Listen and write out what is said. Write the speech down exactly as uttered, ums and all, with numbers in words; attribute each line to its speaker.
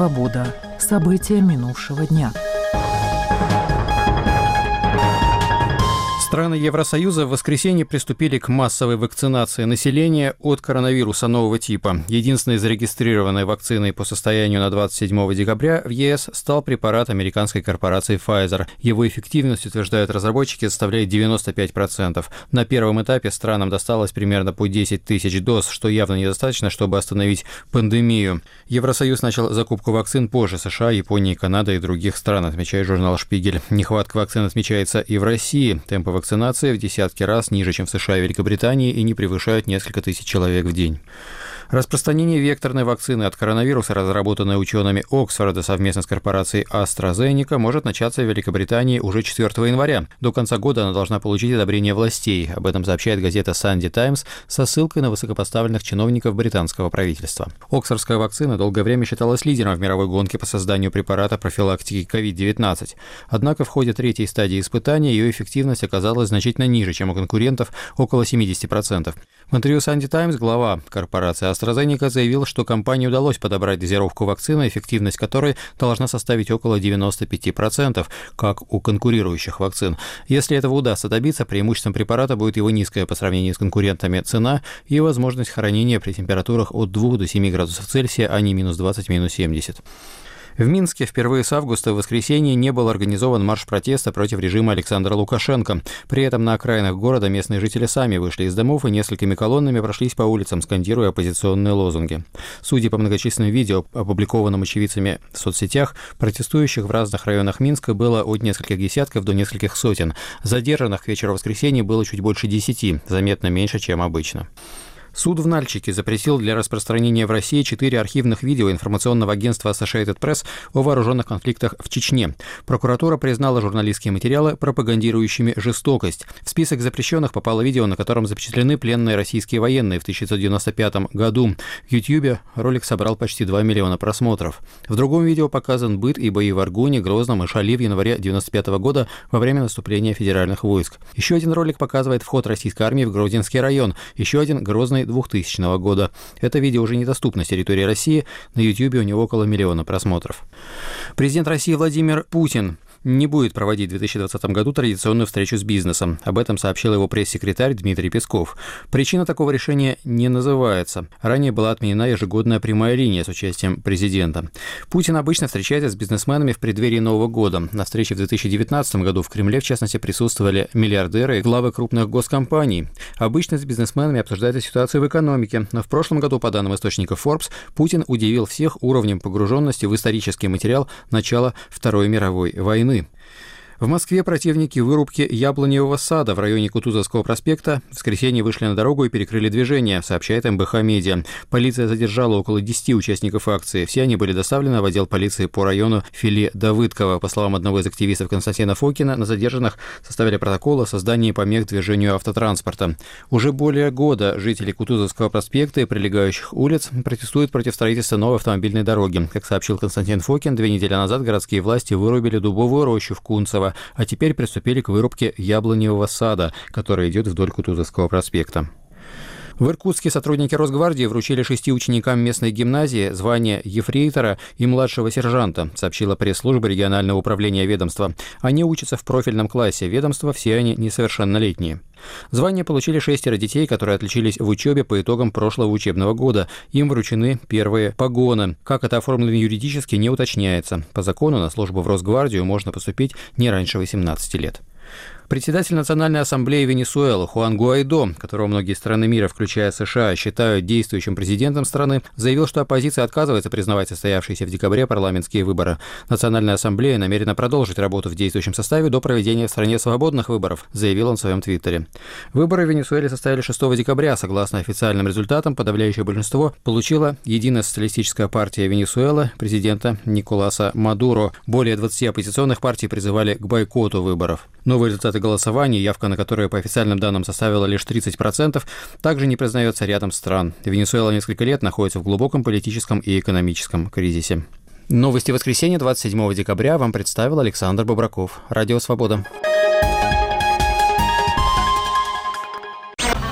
Speaker 1: «Свобода». События минувшего дня.
Speaker 2: Страны Евросоюза в воскресенье приступили к массовой вакцинации населения от коронавируса нового типа. Единственной зарегистрированной вакциной по состоянию на двадцать седьмого декабря в ЕС стал препарат американской корпорации Pfizer. Его эффективность, утверждают разработчики, составляет девяносто пять процентов. На первом этапе странам досталось примерно по десять тысяч доз, что явно недостаточно, чтобы остановить пандемию. Евросоюз начал закупку вакцин позже США, Японии, Канады и других стран, отмечает журнал «Шпигель». Нехватка вакцин отмечается и в России. Темпы вакцинации в десятки раз ниже, чем в США и Великобритании, и не превышают несколько тысяч человек в день. Распространение векторной вакцины от коронавируса, разработанной учеными Оксфорда совместно с корпорацией AstraZeneca, может начаться в Великобритании уже четвёртого января. До конца года она должна получить одобрение властей. Об этом сообщает газета Sunday Times со ссылкой на высокопоставленных чиновников британского правительства. Оксфордская вакцина долгое время считалась лидером в мировой гонке по созданию препарата профилактики ковид девятнадцать. Однако в ходе третьей стадии испытания ее эффективность оказалась значительно ниже, чем у конкурентов, около семьдесят процентов. В интервью Sunday Times глава корпорации AstraZeneca заявил, что компании удалось подобрать дозировку вакцины, эффективность которой должна составить около девяносто пять процентов, как у конкурирующих вакцин. Если этого удастся добиться, преимуществом препарата будет его низкая по сравнению с конкурентами цена и возможность хранения при температурах от двух до семи градусов Цельсия, а не минус двадцать, минус семьдесят. В Минске впервые с августа в воскресенье не был организован марш протеста против режима Александра Лукашенко. При этом на окраинах города местные жители сами вышли из домов и несколькими колоннами прошлись по улицам, скандируя оппозиционные лозунги. Судя по многочисленным видео, опубликованным очевидцами в соцсетях, протестующих в разных районах Минска было от нескольких десятков до нескольких сотен. Задержанных к вечеру воскресенья было чуть больше десяти, заметно меньше, чем обычно. Суд в Нальчике запретил для распространения в России четыре архивных видео информационного агентства Associated Press о вооруженных конфликтах в Чечне. Прокуратура признала журналистские материалы пропагандирующими жестокость. В список запрещенных попало видео, на котором запечатлены пленные российские военные в тысяча девятьсот девяносто пятом году. В Ютьюбе ролик собрал почти два миллиона просмотров. В другом видео показан быт и бои в Аргуне, Грозном и Шали в январе девяносто пятого года во время наступления федеральных войск. Еще один ролик показывает вход российской армии в Грозинский район. Еще один — Грозный двухтысячного года. Это видео уже недоступно с территории России. На Ютьюбе у него около миллиона просмотров. Президент России Владимир Путин не будет проводить в две тысячи двадцатом году традиционную встречу с бизнесом. Об этом сообщил его пресс-секретарь Дмитрий Песков. Причина такого решения не называется. Ранее была отменена ежегодная прямая линия с участием президента. Путин обычно встречается с бизнесменами в преддверии Нового года. На встрече в две тысячи девятнадцатом году в Кремле, в частности, присутствовали миллиардеры и главы крупных госкомпаний. Обычно с бизнесменами обсуждается ситуация в экономике, но в прошлом году, по данным источников Forbes, Путин удивил всех уровнем погруженности в исторический материал начала Второй мировой войны. В Москве противники вырубки яблоневого сада в районе Кутузовского проспекта в воскресенье вышли на дорогу и перекрыли движение, сообщает эм бэ ха Медиа. Полиция задержала около десяти участников акции. Все они были доставлены в отдел полиции по району Филе-Давыдково. По словам одного из активистов Константина Фокина, на задержанных составили протокол о создании помех движению автотранспорта. Уже более года жители Кутузовского проспекта и прилегающих улиц протестуют против строительства новой автомобильной дороги. Как сообщил Константин Фокин, две недели назад городские власти вырубили дубовую рощу в Кунцево, а теперь приступили к вырубке яблоневого сада, который идет вдоль Кутузовского проспекта. В Иркутске сотрудники Росгвардии вручили шести ученикам местной гимназии звания ефрейтора и младшего сержанта, сообщила пресс-служба регионального управления ведомства. Они учатся в профильном классе ведомства, все они несовершеннолетние. Звания получили шестеро детей, которые отличились в учебе по итогам прошлого учебного года. Им вручены первые погоны. Как это оформлено юридически, не уточняется. По закону на службу в Росгвардию можно поступить не раньше восемнадцати лет. Председатель Национальной ассамблеи Венесуэлы Хуан Гуайдо, которого многие страны мира, включая США, считают действующим президентом страны, заявил, что оппозиция отказывается признавать состоявшиеся в декабре парламентские выборы. Национальная ассамблея намерена продолжить работу в действующем составе до проведения в стране свободных выборов, заявил он в своем твиттере. Выборы в Венесуэле состояли шестого декабря. Согласно официальным результатам, подавляющее большинство получила Единая социалистическая партия Венесуэлы президента Николаса Мадуро. Более двадцати оппозиционных партий призывали к бойкоту выборов. Новые результаты голосования, явка на которые по официальным данным составила лишь тридцать процентов, также не признается рядом стран. Венесуэла несколько лет находится в глубоком политическом и экономическом кризисе. Новости воскресенья двадцать седьмого декабря вам представил Александр Бобраков. Радио «Свобода».